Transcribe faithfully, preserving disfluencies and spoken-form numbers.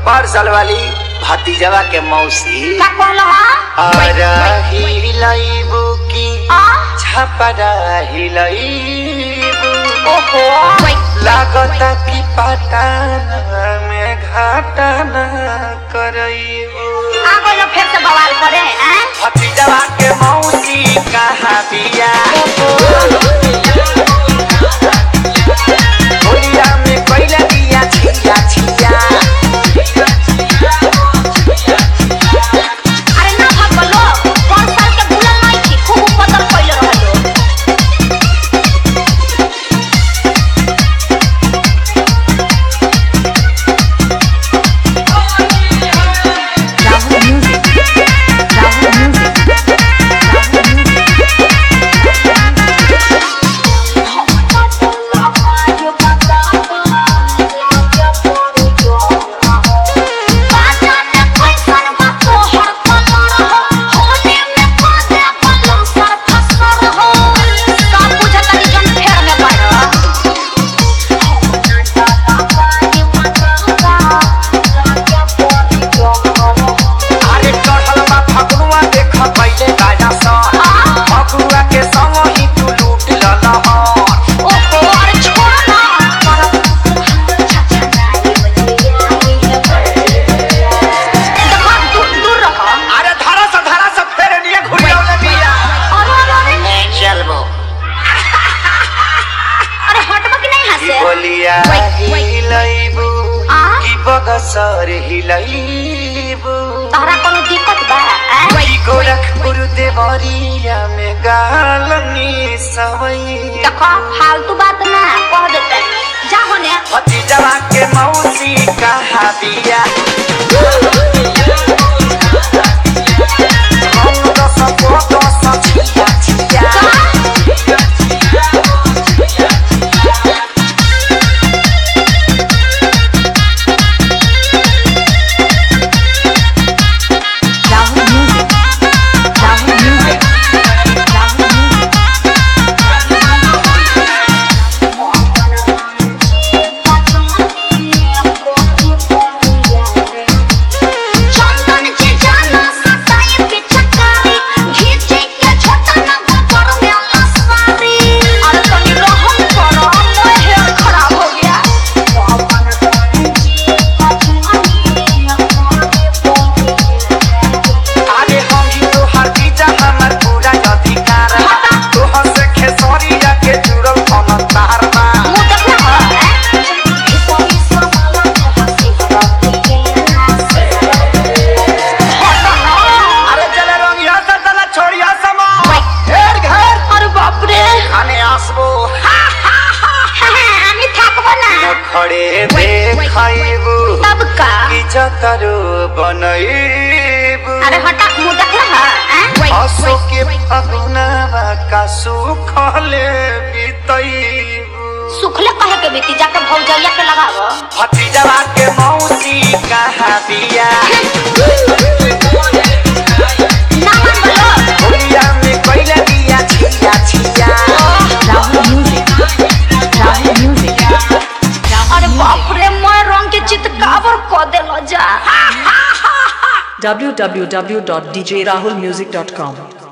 parcel वाली भतीजवा के मौसी का कहलो हिलाइबू की छपरा हिलाइबू ओहो लागता की पटाना में घाटाना करइबू आ गइलो फिर से बवाल करे हैं भतीजवा के मौसी कहाँ बिया होलिया में कइला बिया छिया छिया हिलाइबू की बगसर हिलाइबू तोहरा कोनो दिक्कत बा की गोरखपुर देवरिया में गालनी सवई देखो फालतू बात ना कह देते जा होने भतीजवा के मौसी कहाँ बिया हम दस को दस छिया छिया खड़े देखाइबू तब का की चतरू बनइबू अरे हटा मुंह देख ना हसो के फगुनावा का सुखले बीतइबू सुखले कहे के बीती जाके भौजैया के लगावो भतीजवा के मौसी कहाँ बिया ना मान बोलो होलिया में कइला बिया छिया छिया राहुल म्यूजिक राहुल म्यूजिक अरे बाप रे मैं रंग के चितकावर क देलो जा w w w dot d j rahul music dot com